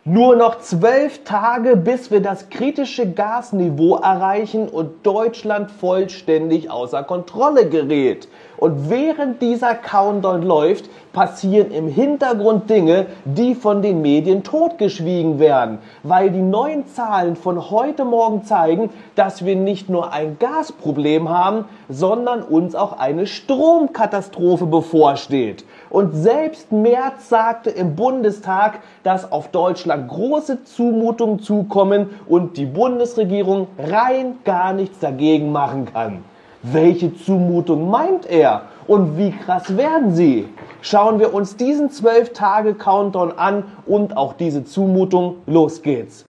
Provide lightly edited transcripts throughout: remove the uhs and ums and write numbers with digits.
Nur noch 12 Tage, bis wir das kritische Gasniveau erreichen und Deutschland vollständig außer Kontrolle gerät. Und während dieser Countdown läuft, passieren im Hintergrund Dinge, die von den Medien totgeschwiegen werden, weil die neuen Zahlen von heute Morgen zeigen, dass wir nicht nur ein Gasproblem haben, sondern uns auch eine Stromkatastrophe bevorsteht. Und selbst Merz sagte im Bundestag, dass auf Deutschland große Zumutungen zukommen und die Bundesregierung rein gar nichts dagegen machen kann. Welche Zumutung meint er und wie krass werden sie? Schauen wir uns diesen 12-Tage-Countdown an und auch diese Zumutung. Los geht's!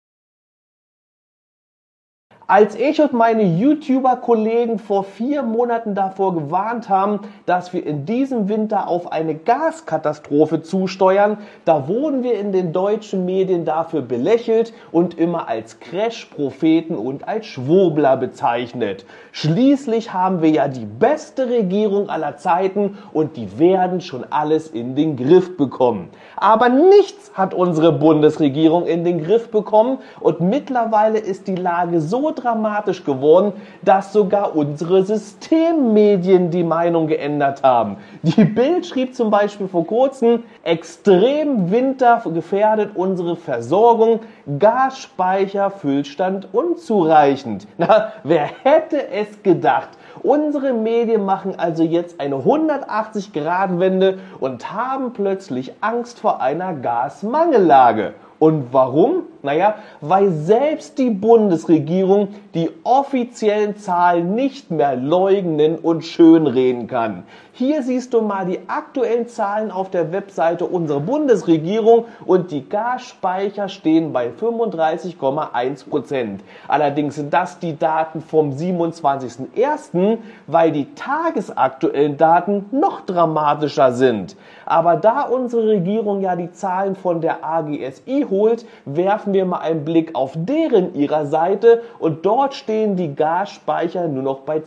Als ich und meine YouTuber-Kollegen vor 4 Monaten davor gewarnt haben, dass wir in diesem Winter auf eine Gaskatastrophe zusteuern, da wurden wir in den deutschen Medien dafür belächelt und immer als Crash-Propheten und als Schwurbler bezeichnet. Schließlich haben wir ja die beste Regierung aller Zeiten und die werden schon alles in den Griff bekommen. Aber nichts hat unsere Bundesregierung in den Griff bekommen und mittlerweile ist die Lage so dramatisch geworden, dass sogar unsere Systemmedien die Meinung geändert haben. Die Bild schrieb zum Beispiel vor kurzem: extrem Winter gefährdet unsere Versorgung, Gasspeicherfüllstand unzureichend. Na, wer hätte es gedacht? Unsere Medien machen also jetzt eine 180-Grad-Wende und haben plötzlich Angst vor einer Gasmangellage. Und warum? Naja, weil selbst die Bundesregierung die offiziellen Zahlen nicht mehr leugnen und schönreden kann. Hier siehst du mal die aktuellen Zahlen auf der Webseite unserer Bundesregierung und die Gasspeicher stehen bei 35,1%. Allerdings sind das die Daten vom 27.01., weil die tagesaktuellen Daten noch dramatischer sind. Aber da unsere Regierung ja die Zahlen von der AGSI holt, werfen wir mal einen Blick auf ihrer Seite und dort stehen die Gasspeicher nur noch bei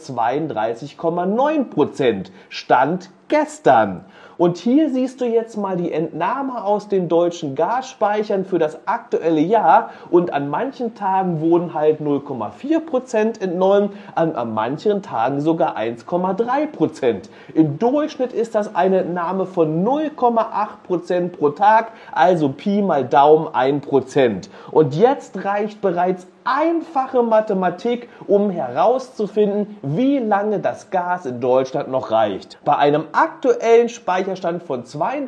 32,9%. Stand gestern. Und hier siehst du jetzt mal die Entnahme aus den deutschen Gasspeichern für das aktuelle Jahr und an manchen Tagen wurden halt 0,4% entnommen, an manchen Tagen sogar 1,3%. Im Durchschnitt ist das eine Entnahme von 0,8% pro Tag, also Pi mal Daumen 1%. Und jetzt reicht bereits einfache Mathematik, um herauszufinden, wie lange das Gas in Deutschland noch reicht. Bei einem aktuellen Speicherstand von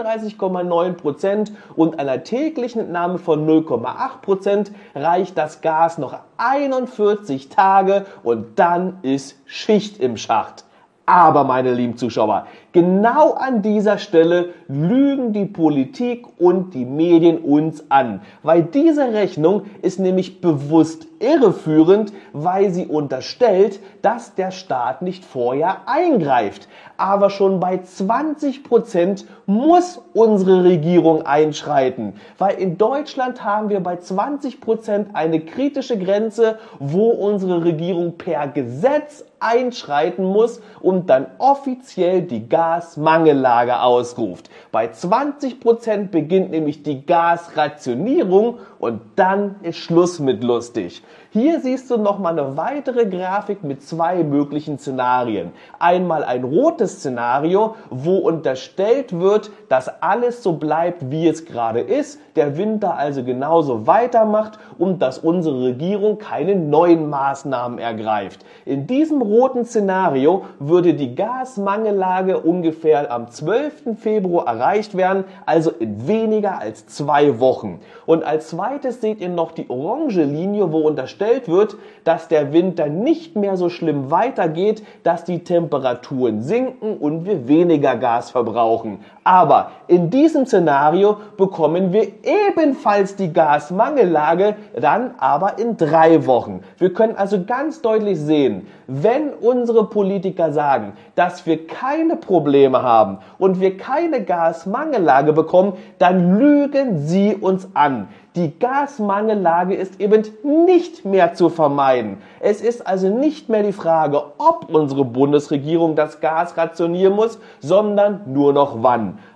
32,9% und einer täglichen Entnahme von 0,8% reicht das Gas noch 41 Tage und dann ist Schicht im Schacht. Aber, meine lieben Zuschauer, genau an dieser Stelle lügen die Politik und die Medien uns an, weil diese Rechnung ist nämlich bewusst irreführend, weil sie unterstellt, dass der Staat nicht vorher eingreift. Aber schon bei 20% muss unsere Regierung einschreiten, weil in Deutschland haben wir bei 20% eine kritische Grenze, wo unsere Regierung per Gesetz einschreiten muss und dann offiziell die Gasmangellage ausruft. Bei 20% beginnt nämlich die Gasrationierung und dann ist Schluss mit lustig. Hier siehst du nochmal eine weitere Grafik mit 2 möglichen Szenarien. Einmal ein rotes Szenario, wo unterstellt wird, dass alles so bleibt, wie es gerade ist, der Winter also genauso weitermacht und dass unsere Regierung keine neuen Maßnahmen ergreift. In diesem roten Szenario würde die Gasmangellage ungefähr am 12. Februar erreicht werden, also in weniger als 2 Wochen. Und als zweites seht ihr noch die orange Linie, wo unterstellt wird, dass der Winter nicht mehr so schlimm weitergeht, dass die Temperaturen sinken und wir weniger Gas verbrauchen. Aber in diesem Szenario bekommen wir ebenfalls die Gasmangellage, dann aber in 3 Wochen. Wir können also ganz deutlich sehen, wenn unsere Politiker sagen, dass wir keine Probleme haben und wir keine Gasmangellage bekommen, dann lügen sie uns an. Die Gasmangellage ist eben nicht mehr zu vermeiden. Es ist also nicht mehr die Frage, ob unsere Bundesregierung das Gas rationieren muss, sondern nur noch wann.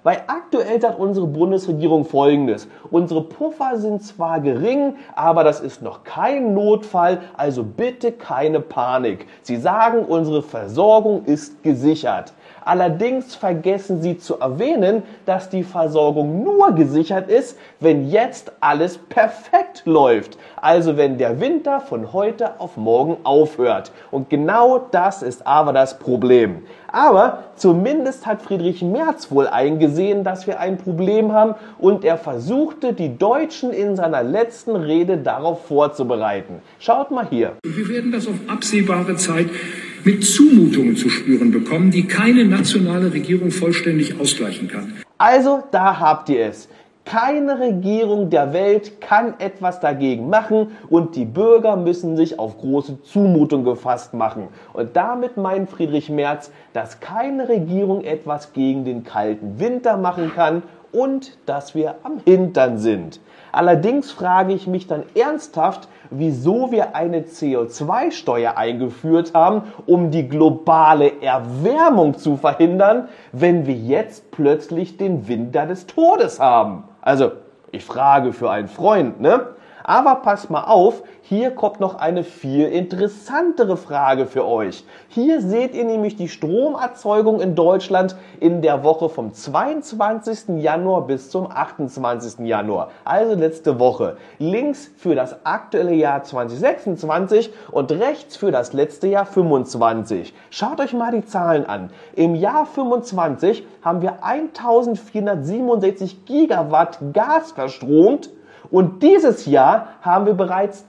Weil aktuell sagt unsere Bundesregierung Folgendes: Unsere Puffer sind zwar gering, aber das ist noch kein Notfall, also bitte keine Panik. Sie sagen, unsere Versorgung ist gesichert. Allerdings vergessen sie zu erwähnen, dass die Versorgung nur gesichert ist, wenn jetzt alles perfekt läuft. Also wenn der Winter von heute auf morgen aufhört. Und genau das ist aber das Problem. Aber zumindest hat Friedrich Merz wohl eingesehen, dass wir ein Problem haben, und er versuchte, die Deutschen in seiner letzten Rede darauf vorzubereiten. Schaut mal hier. Wir werden das auf absehbare Zeit mit Zumutungen zu spüren bekommen, die keine nationale Regierung vollständig ausgleichen kann. Also, da habt ihr es. Keine Regierung der Welt kann etwas dagegen machen und die Bürger müssen sich auf große Zumutung gefasst machen. Und damit meint Friedrich Merz, dass keine Regierung etwas gegen den kalten Winter machen kann und dass wir am Hintern sind. Allerdings frage ich mich dann ernsthaft, wieso wir eine CO2-Steuer eingeführt haben, um die globale Erwärmung zu verhindern, wenn wir jetzt plötzlich den Winter des Todes haben. Also, ich frage für einen Freund, ne? Aber passt mal auf, hier kommt noch eine viel interessantere Frage für euch. Hier seht ihr nämlich die Stromerzeugung in Deutschland in der Woche vom 22. Januar bis zum 28. Januar, also letzte Woche. Links für das aktuelle Jahr 2026 und rechts für das letzte Jahr 25. Schaut euch mal die Zahlen an. Im Jahr 25 haben wir 1467 Gigawatt Gas verstromt. Und dieses Jahr haben wir bereits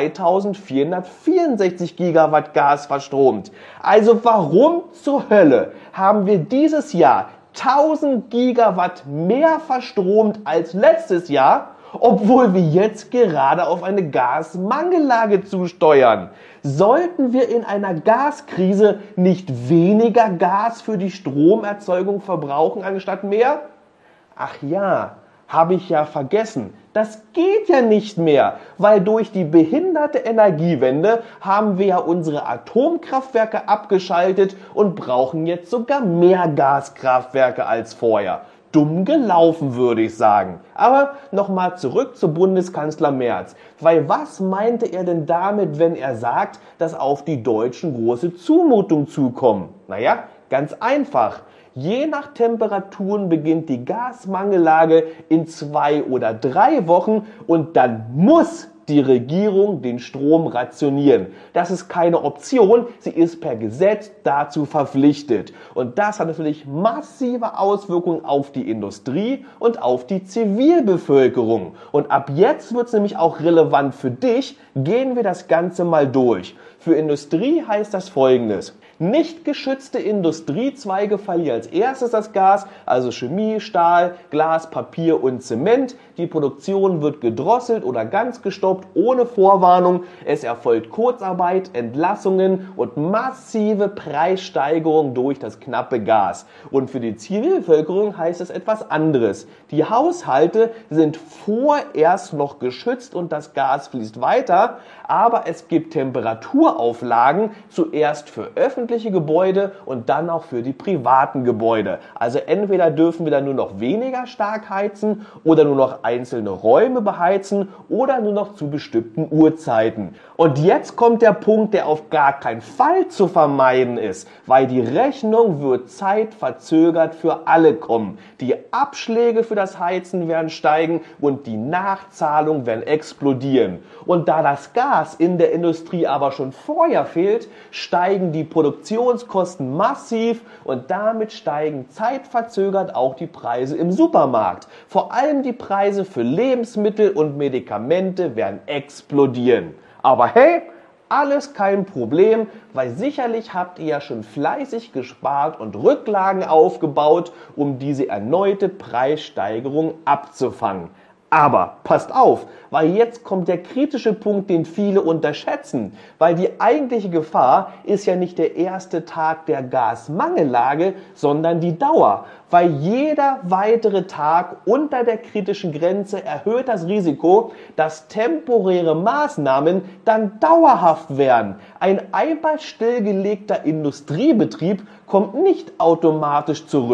2464 Gigawatt Gas verstromt. Also warum zur Hölle haben wir dieses Jahr 1000 Gigawatt mehr verstromt als letztes Jahr, obwohl wir jetzt gerade auf eine Gasmangellage zusteuern? Sollten wir in einer Gaskrise nicht weniger Gas für die Stromerzeugung verbrauchen anstatt mehr? Ach ja, habe ich ja vergessen. Das geht ja nicht mehr, weil durch die behinderte Energiewende haben wir ja unsere Atomkraftwerke abgeschaltet und brauchen jetzt sogar mehr Gaskraftwerke als vorher. Dumm gelaufen, würde ich sagen. Aber nochmal zurück zu Bundeskanzler Merz. Weil was meinte er denn damit, wenn er sagt, dass auf die Deutschen große Zumutungen zukommen? Naja, ganz einfach. Je nach Temperaturen beginnt die Gasmangellage in 2 oder 3 Wochen und dann muss die Regierung den Strom rationieren. Das ist keine Option, sie ist per Gesetz dazu verpflichtet. Und das hat natürlich massive Auswirkungen auf die Industrie und auf die Zivilbevölkerung. Und ab jetzt wird es nämlich auch relevant für dich. Gehen wir das Ganze mal durch. Für Industrie heißt das Folgendes: Nicht geschützte Industriezweige verlieren als erstes das Gas, also Chemie, Stahl, Glas, Papier und Zement. Die Produktion wird gedrosselt oder ganz gestoppt ohne Vorwarnung. Es erfolgt Kurzarbeit, Entlassungen und massive Preissteigerungen durch das knappe Gas. Und für die Zivilbevölkerung heißt es etwas anderes. Die Haushalte sind vorerst noch geschützt und das Gas fließt weiter, aber es gibt Temperaturauflagen, zuerst für öffentliche Gebäude und dann auch für die privaten Gebäude. Also entweder dürfen wir dann nur noch weniger stark heizen oder nur noch einzelne Räume beheizen oder nur noch zu bestimmten Uhrzeiten. Und jetzt kommt der Punkt, der auf gar keinen Fall zu vermeiden ist, weil die Rechnung wird zeitverzögert für alle kommen. Die Abschläge für das Heizen werden steigen und die Nachzahlungen werden explodieren. Und da das Gas in der Industrie aber schon vorher fehlt, steigen die Produktionskosten massiv und damit steigen zeitverzögert auch die Preise im Supermarkt. Vor allem die Preise für Lebensmittel und Medikamente werden explodieren. Aber hey, alles kein Problem, weil sicherlich habt ihr ja schon fleißig gespart und Rücklagen aufgebaut, um diese erneute Preissteigerung abzufangen. Aber passt auf, weil jetzt kommt der kritische Punkt, den viele unterschätzen. Weil die eigentliche Gefahr ist ja nicht der erste Tag der Gasmangellage, sondern die Dauer. Weil jeder weitere Tag unter der kritischen Grenze erhöht das Risiko, dass temporäre Maßnahmen dann dauerhaft werden. Ein einmal stillgelegter Industriebetrieb kommt nicht automatisch zurück.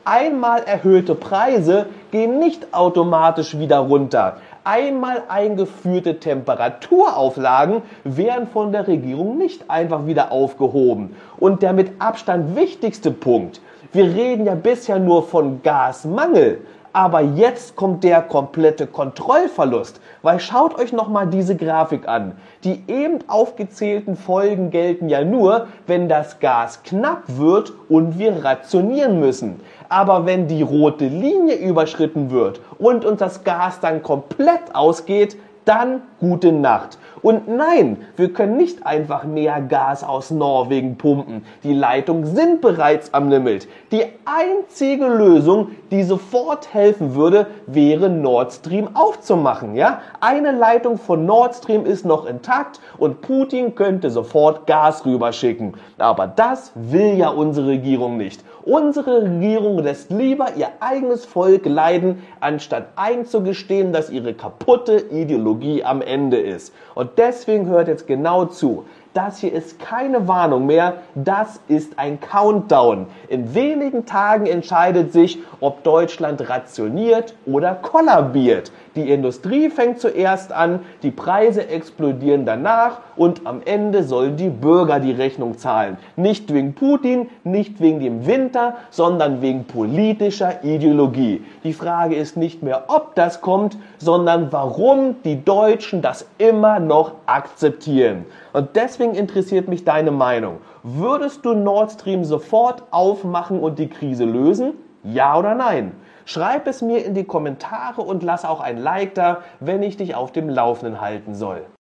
Einmal erhöhte Preise gehen nicht automatisch wieder runter. Einmal eingeführte Temperaturauflagen werden von der Regierung nicht einfach wieder aufgehoben. Und der mit Abstand wichtigste Punkt: Wir reden ja bisher nur von Gasmangel. Aber jetzt kommt der komplette Kontrollverlust, weil schaut euch nochmal diese Grafik an. Die eben aufgezählten Folgen gelten ja nur, wenn das Gas knapp wird und wir rationieren müssen. Aber wenn die rote Linie überschritten wird und uns das Gas dann komplett ausgeht, dann gute Nacht. Und nein, wir können nicht einfach mehr Gas aus Norwegen pumpen. Die Leitungen sind bereits am Limit. Die einzige Lösung, die sofort helfen würde, wäre Nord Stream aufzumachen. Ja? Eine Leitung von Nord Stream ist noch intakt und Putin könnte sofort Gas rüberschicken. Aber das will ja unsere Regierung nicht. Unsere Regierung lässt lieber ihr eigenes Volk leiden, anstatt einzugestehen, dass ihre kaputte Ideologie am Ende ist. Und deswegen hört jetzt genau zu. Das hier ist keine Warnung mehr, das ist ein Countdown. In wenigen Tagen entscheidet sich, ob Deutschland rationiert oder kollabiert. Die Industrie fängt zuerst an, die Preise explodieren danach und am Ende sollen die Bürger die Rechnung zahlen. Nicht wegen Putin, nicht wegen dem Winter, sondern wegen politischer Ideologie. Die Frage ist nicht mehr, ob das kommt, sondern warum die Deutschen das immer noch akzeptieren. Und deswegen interessiert mich deine Meinung. Würdest du Nord Stream sofort aufmachen und die Krise lösen? Ja oder nein? Schreib es mir in die Kommentare und lass auch ein Like da, wenn ich dich auf dem Laufenden halten soll.